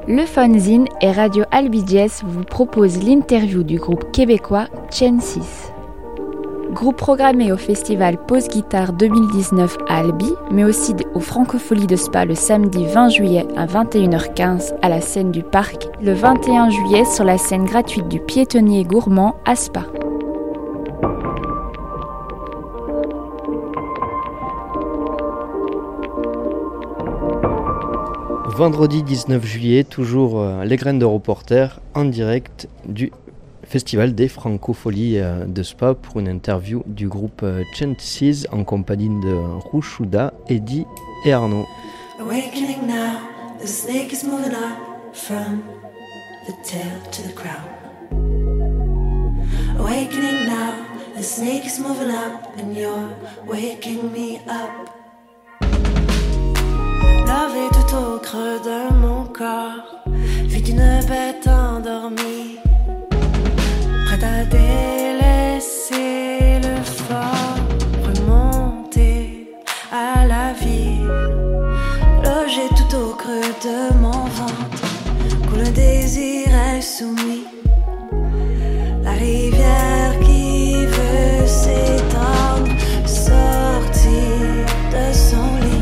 Le Fanzine et Radio Albiges vous propose l'interview du groupe québécois Chances. Groupe programmé au festival Pause Guitare 2019 à Albi, mais aussi aux Francopholies de Spa le samedi 20 juillet à 21h15 à la scène du Parc, le 21 juillet sur la scène gratuite du Piétonnier Gourmand à Spa. Vendredi 19 juillet, toujours les graines de reporter en direct du Festival des Francopholies de Spa pour une interview du groupe Chances en compagnie de Rouchouda, Eddie et Arnaud. Awakening now, the snake is moving up from the tail to the crown. Awakening now, the snake is moving up and you're waking me up. Love est tout au creux de mon corps, vie d'une bête endormie. Prête à délaisser le fort, remonter à la vie. Logé tout au creux de mon ventre, coule un désir insoumis. La rivière qui veut s'étendre, sortir de son lit.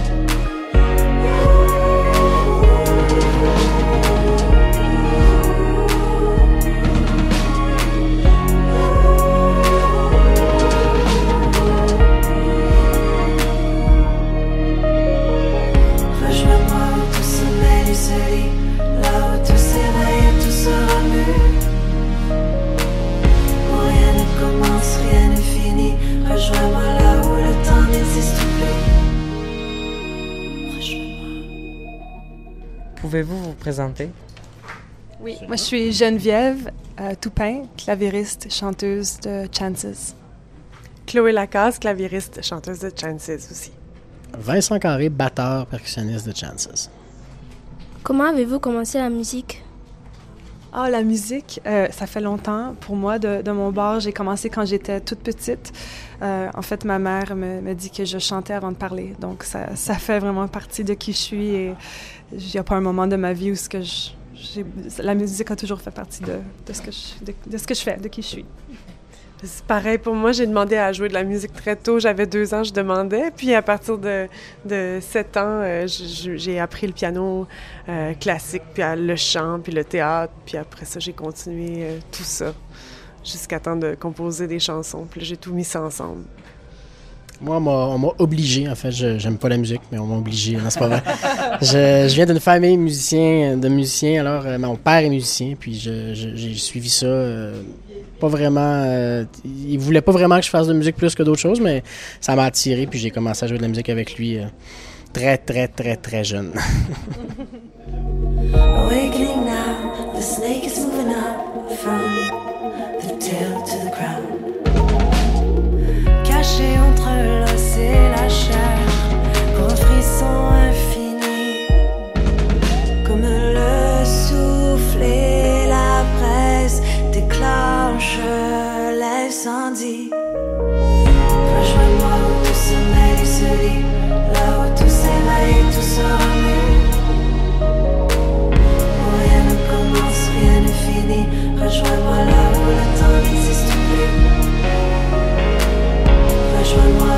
Pouvez-vous vous présenter? Oui, moi je suis Geneviève Toupin, clavieriste, chanteuse de Chances. Chloé Lacasse, clavieriste, chanteuse de Chances aussi. Vincent Carré, batteur, percussionniste de Chances. Comment avez-vous commencé la musique? La musique, ça fait longtemps. Pour moi, de mon bord, j'ai commencé quand j'étais toute petite. En fait, ma mère me dit que je chantais avant de parler. Donc, ça fait vraiment partie de qui je suis. Et il n'y a pas un moment de ma vie où la musique a toujours fait partie de ce que je fais, de qui je suis. C'est pareil pour moi, j'ai demandé à jouer de la musique très tôt. J'avais 2 ans, je demandais. Puis à partir de 7 ans, j'ai appris le piano classique, puis le chant, puis le théâtre. Puis après ça, j'ai continué tout ça jusqu'à temps de composer des chansons. Puis là, j'ai tout mis ça ensemble. Moi, on m'a obligé, en fait, j'aime pas la musique, mais on m'a obligé, non, c'est pas vrai. Je viens d'une famille de musiciens, alors mon père est musicien, puis j'ai suivi ça, pas vraiment, il voulait pas vraiment que je fasse de musique plus que d'autres choses, mais ça m'a attiré, puis j'ai commencé à jouer de la musique avec lui très, très, très, très jeune. Awakening now, the snake is moving up from the tail to the crown. Caché entre l'os et la chair, pour un frisson infini, comme le souffle et la presse déclenche l'incendie. Rejoins-moi où tout sommeil se lit, là où tout s'éveille, tout se remue. Où rien ne commence, rien ne finit. Rejoins-moi là où le temps n'existe plus. Rejoins-moi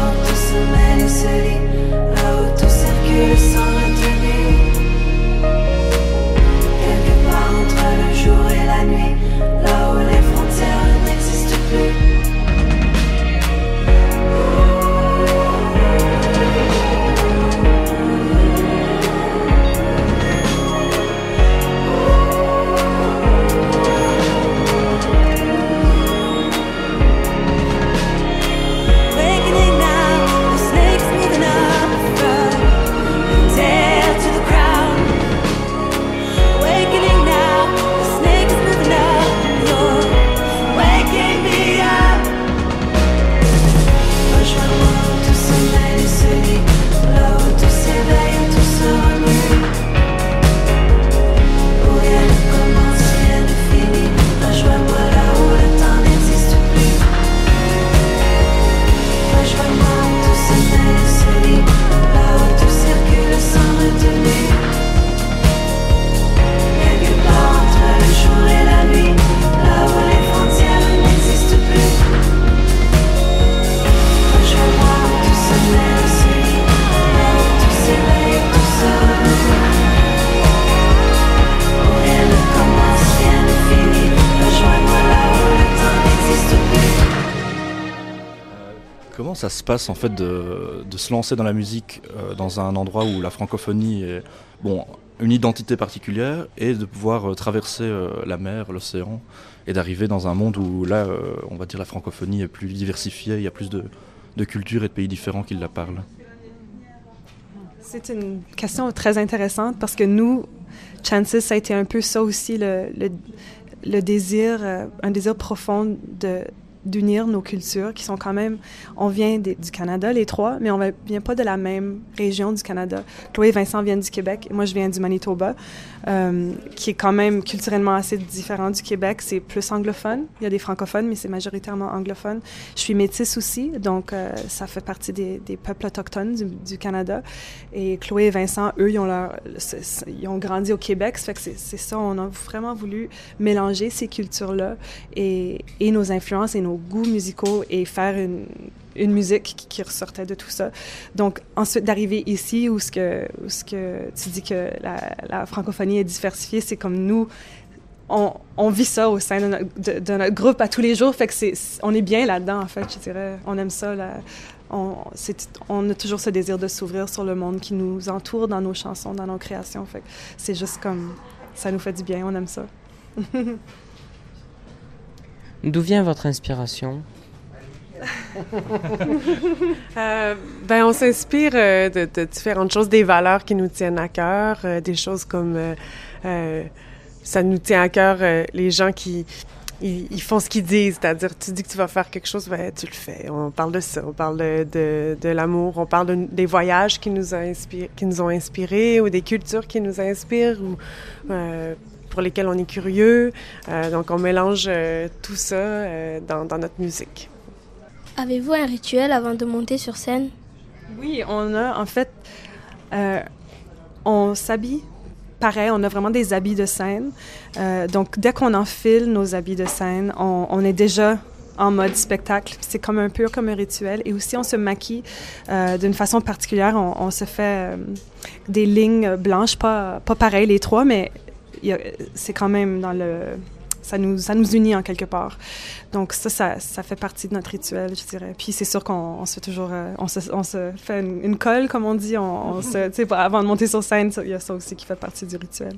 ça se passe en fait de se lancer dans la musique dans un endroit où la francophonie est une identité particulière et de pouvoir traverser la mer, l'océan et d'arriver dans un monde où là, on va dire la francophonie est plus diversifiée, il y a plus de cultures et de pays différents qui la parlent. C'est une question très intéressante parce que nous, Chances, ça a été un peu ça aussi, le désir, un désir profond d'unir nos cultures qui sont quand même, on vient du Canada, les trois, mais on ne vient pas de la même région du Canada. Chloé et Vincent viennent du Québec, et moi je viens du Manitoba, qui est quand même culturellement assez différent du Québec. C'est plus anglophone, il y a des francophones, mais c'est majoritairement anglophone. Je suis métisse aussi, donc ça fait partie des peuples autochtones du Canada. Et Chloé et Vincent, eux, ils ont grandi au Québec, ça fait que c'est ça, on a vraiment voulu mélanger ces cultures-là et nos influences et nos goûts musicaux et faire une musique qui ressortait de tout ça. Donc, ensuite d'arriver ici où ce que tu dis que la francophonie est diversifiée, c'est comme nous, on vit ça au sein de notre groupe à tous les jours, fait que on est bien là-dedans, en fait, je dirais. On aime ça, on a toujours ce désir de s'ouvrir sur le monde qui nous entoure dans nos chansons, dans nos créations, fait que c'est juste comme, ça nous fait du bien, on aime ça. D'où vient votre inspiration? On s'inspire de différentes choses, des valeurs qui nous tiennent à cœur, des choses comme ça nous tient à cœur, les gens qui ils font ce qu'ils disent, c'est-à-dire tu dis que tu vas faire quelque chose, tu le fais. On parle de ça, on parle de l'amour, on parle des voyages qui nous ont inspirés ou des cultures qui nous inspirent ou pour lesquelles on est curieux. Donc, on mélange tout ça dans notre musique. Avez-vous un rituel avant de monter sur scène? Oui, on a, en fait, on s'habille pareil, on a vraiment des habits de scène. Donc, dès qu'on enfile nos habits de scène, on est déjà en mode spectacle. C'est comme un peu comme un rituel. Et aussi, on se maquille d'une façon particulière. On se fait des lignes blanches, pas pareil les trois, mais c'est quand même ça nous unit en quelque part. Donc ça fait partie de notre rituel, je dirais. Puis c'est sûr qu'on se fait toujours, on se fait une colle, comme on dit. Avant de monter sur scène, il y a ça aussi qui fait partie du rituel.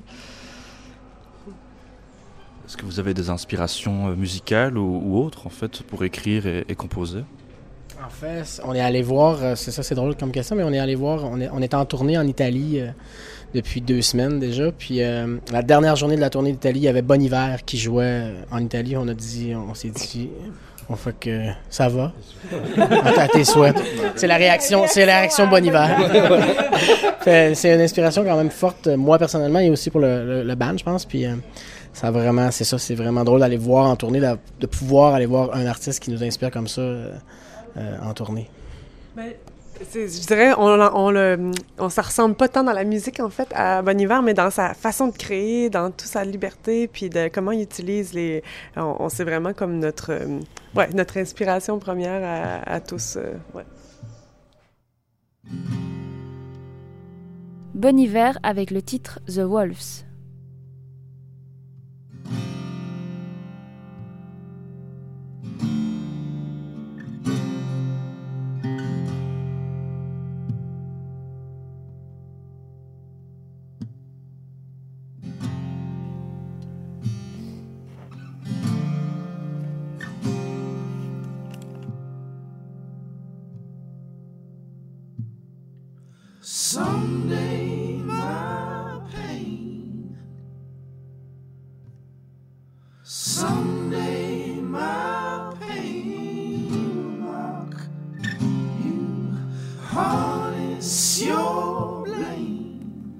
Est-ce que vous avez des inspirations musicales ou autres, en fait, pour écrire et composer? En fait, on est allé voir, c'est drôle comme question, mais on est allé voir, on est en tournée en Italie depuis 2 semaines déjà, puis la dernière journée de la tournée d'Italie, il y avait Bon Hiver qui jouait en Italie. On s'est dit, on fait que ça va, à tes souhaits. C'est la réaction Bon Hiver. C'est une inspiration quand même forte, moi personnellement, et aussi pour le band, je pense, puis c'est vraiment drôle d'aller voir en tournée, de pouvoir aller voir un artiste qui nous inspire comme ça en tournée. Je dirais, ça ressemble pas tant dans la musique, en fait, à Bon Hiver, mais dans sa façon de créer, dans toute sa liberté, puis de comment il utilise c'est vraiment comme notre inspiration première à tous. Bon Hiver avec le titre The Wolves. Someday my pain, someday my pain will mock you, harness your blame,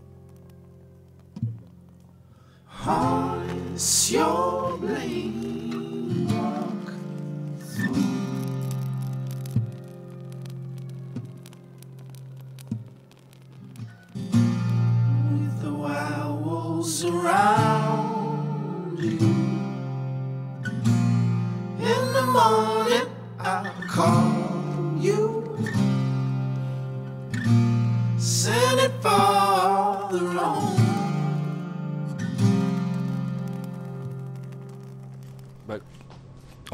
harness your blame, walk through. Around you. In the morning I'll call you, send it farther on.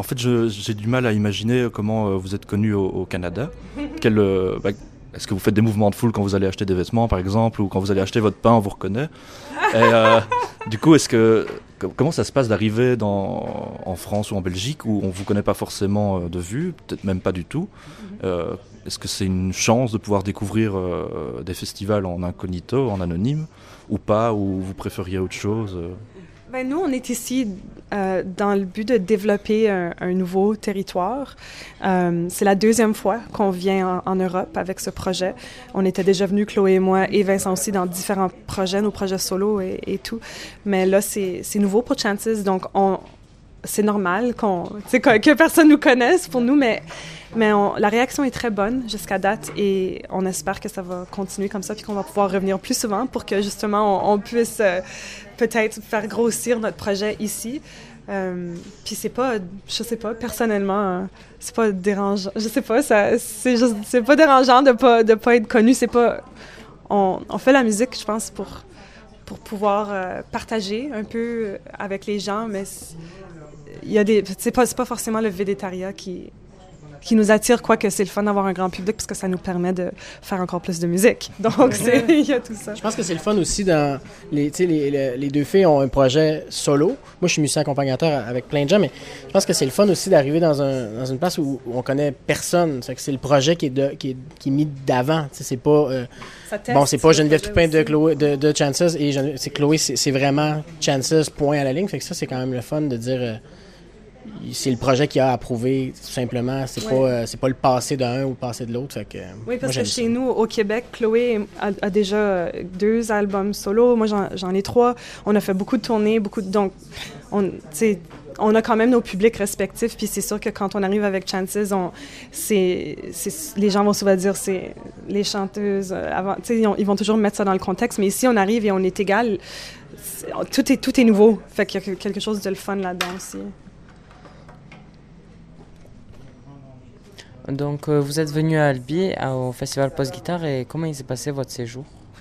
fait, j'ai du mal à imaginer comment vous êtes connu au Canada. Est-ce que vous faites des mouvements de foule quand vous allez acheter des vêtements, par exemple, ou quand vous allez acheter votre pain, on vous reconnaît. Et du coup, comment ça se passe d'arriver en France ou en Belgique où on ne vous connaît pas forcément de vue, peut-être même pas du tout. Est-ce que c'est une chance de pouvoir découvrir des festivals en incognito, en anonyme, ou pas, ou vous préfériez autre chose Ben, nous, on est ici dans le but de développer un nouveau territoire. C'est la deuxième fois qu'on vient en Europe avec ce projet. On était déjà venus, Chloé et moi, et Vincent aussi, dans différents projets, nos projets solo et tout. Mais là, c'est nouveau pour Chances, donc c'est normal que personne nous connaisse pour nous, mais la réaction est très bonne jusqu'à date et on espère que ça va continuer comme ça puis qu'on va pouvoir revenir plus souvent pour que justement on puisse peut-être faire grossir notre projet ici. Puis c'est pas, je sais pas, personnellement, c'est pas dérangeant. Je sais pas, c'est pas dérangeant de pas être connu. C'est pas, on fait la musique, je pense, pour pouvoir partager un peu avec les gens, mais il y a c'est pas forcément le végétariat qui nous attire, quoique c'est le fun d'avoir un grand public parce que ça nous permet de faire encore plus de musique. Donc, il y a tout ça. Je pense que c'est le fun aussi dans... Les deux filles ont un projet solo. Moi, je suis musicien accompagnateur avec plein de gens, mais je pense que c'est le fun aussi d'arriver dans une place où on connaît personne. C'est le projet qui est mis d'avant. C'est pas... c'est pas Geneviève Toupin de Chances et c'est Chloé, c'est vraiment Chances, point à la ligne. Fait que ça, c'est quand même le fun de dire... c'est le projet qui a approuvé, tout simplement. C'est pas le passé d'un ou le passé de l'autre. Fait que, oui, parce que chez nous, au Québec, Chloé a déjà 2 albums solo. Moi, j'en ai 3. On a fait beaucoup de tournées, donc on a quand même nos publics respectifs. Puis c'est sûr que quand on arrive avec Chances, les gens vont souvent dire c'est les chanteuses. Ils vont toujours mettre ça dans le contexte. Mais ici, on arrive et on est égal. Tout est nouveau. Fait qu'il y a quelque chose de le fun là-dedans aussi. Donc, vous êtes venu à Albi, au Festival Post-Guitare, et comment il s'est passé votre séjour?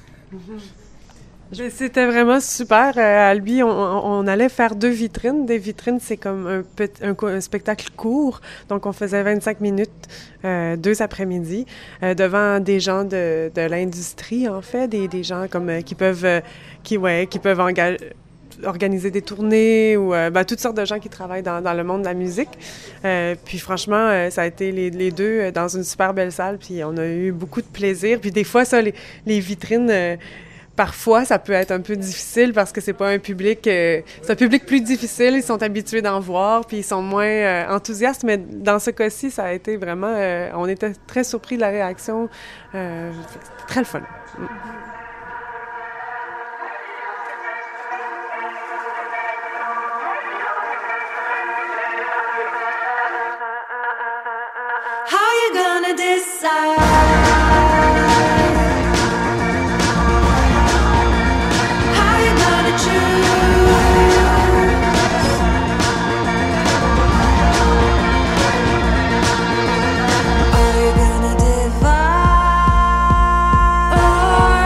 C'était vraiment super. À Albi, on allait faire 2 vitrines. Des vitrines, c'est comme un spectacle court. Donc, on faisait 25 minutes, 2 après-midi, devant des gens de l'industrie, en fait, des gens comme qui peuvent organiser des tournées ou toutes sortes de gens qui travaillent dans le monde de la musique. Puis franchement, ça a été les deux dans une super belle salle, puis on a eu beaucoup de plaisir. Puis des fois, ça, les vitrines, parfois, ça peut être un peu difficile parce que c'est pas un public... c'est un public plus difficile, ils sont habitués d'en voir, puis ils sont moins enthousiastes, mais dans ce cas-ci, ça a été vraiment... on était très surpris de la réaction. Très le fun. Decide. How you gonna choose? Are you gonna divide or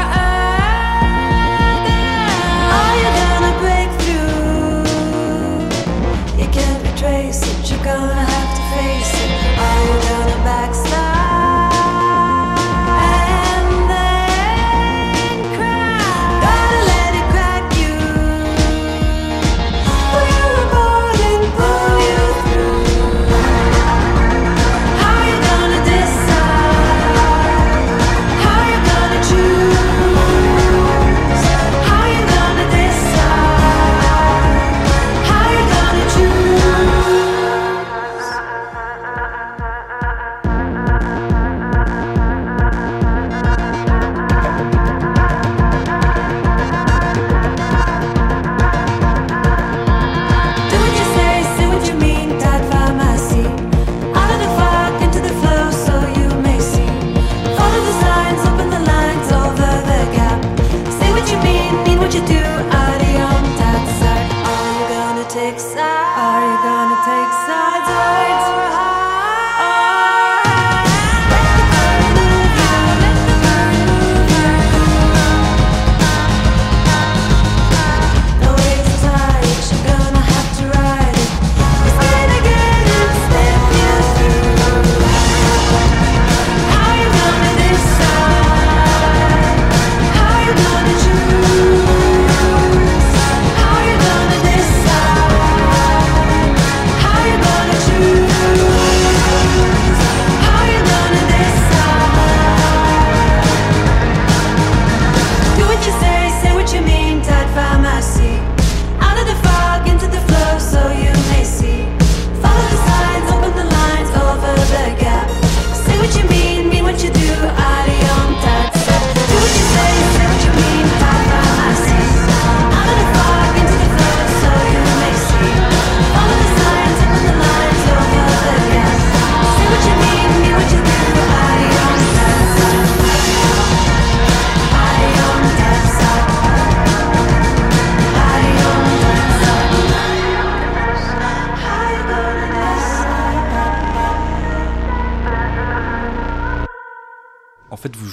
are you gonna break through? You can't retrace it, you're gonna have to face it. Are you gonna backslide?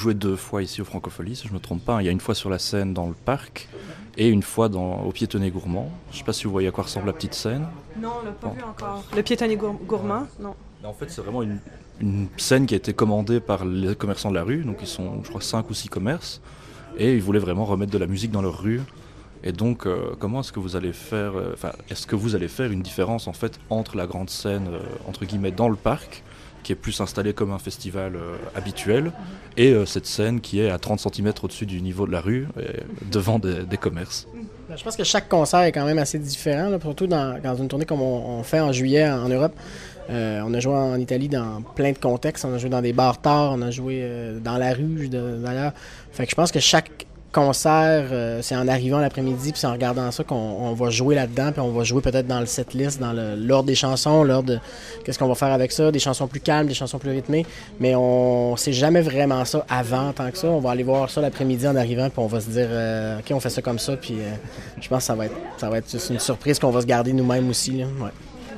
jouez 2 fois ici au Francofolie, si je ne me trompe pas. Il y a une fois sur la scène dans le parc et une fois au Piétonnier Gourmand. Je ne sais pas si vous voyez à quoi ressemble la petite scène. Non, on l'a pas vu encore. Le Piétonnier Gourmand, non. En fait, c'est vraiment une scène qui a été commandée par les commerçants de la rue. Donc ils sont, je crois, 5 ou 6 commerces. Et ils voulaient vraiment remettre de la musique dans leur rue. Et donc, comment est-ce que vous allez faire est-ce que vous allez faire une différence en fait entre la grande scène entre guillemets dans le parc, qui est plus installée comme un festival habituel, et cette scène qui est à 30 cm au-dessus du niveau de la rue, devant des commerces? Je pense que chaque concert est quand même assez différent, là, surtout dans une tournée comme on fait en juillet en Europe. On a joué en Italie dans plein de contextes. On a joué dans des bars tard, on a joué dans la rue d'ailleurs. Fait que je pense que chaque concert, c'est en arrivant l'après-midi, puis c'est en regardant ça qu'on va jouer là-dedans, puis on va jouer peut-être dans le setlist, dans l'ordre des chansons, l'ordre de qu'est-ce qu'on va faire avec ça, des chansons plus calmes, des chansons plus rythmées, mais on sait jamais vraiment ça avant tant que ça. On va aller voir ça l'après-midi en arrivant, puis on va se dire OK, on fait ça comme ça, puis je pense que ça va être juste une surprise qu'on va se garder nous-mêmes aussi, là. Ouais.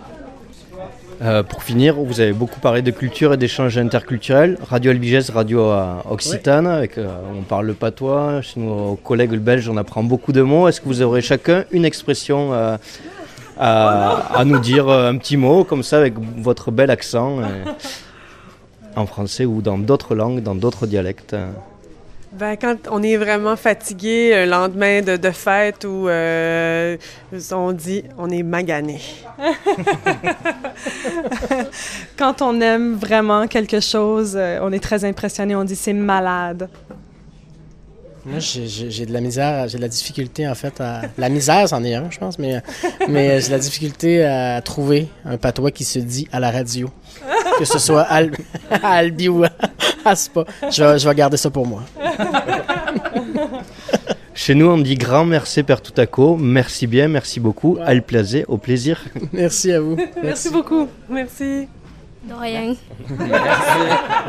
Pour finir, vous avez beaucoup parlé de culture et d'échanges interculturels. Radio Albiges, radio occitane, avec, on parle le patois. Chez nos collègues belges, on apprend beaucoup de mots. Est-ce que vous aurez chacun une expression à nous dire, un petit mot comme ça, avec votre bel accent, en français ou dans d'autres langues, dans d'autres dialectes? Quand on est vraiment fatigué, le lendemain de fête, ou on dit on est magané. Quand on aime vraiment quelque chose, on est très impressionné, on dit c'est malade. Moi, j'ai de la misère, j'ai de la difficulté en fait La misère, c'en est un, je pense, mais j'ai de la difficulté à trouver un patois qui se dit à la radio. Que ce soit à Albi ou à Spa. Je vais garder ça pour moi. Chez nous, on dit grand merci per tutako. Merci bien, merci beaucoup. Ouais. Al plaisir, au plaisir. Merci à vous. Merci beaucoup. Merci. De rien. Merci.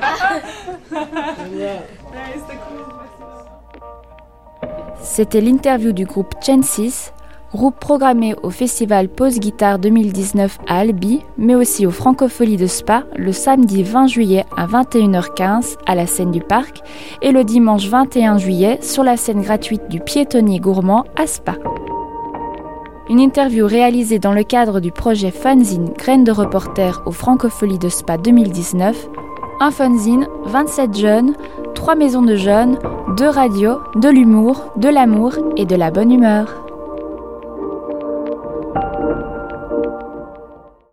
C'était l'interview du groupe Chances, groupe programmé au festival Pause Guitare 2019 à Albi, mais aussi aux Francopholies de Spa le samedi 20 juillet à 21h15 à la scène du parc et le dimanche 21 juillet sur la scène gratuite du Piétonnier Gourmand à Spa. Une interview réalisée dans le cadre du projet Fanzine Graines de reporter aux Francopholies de Spa 2019. Un fanzine, 27 jeunes, 3 maisons de jeunes, 2 radios, de l'humour, de l'amour et de la bonne humeur.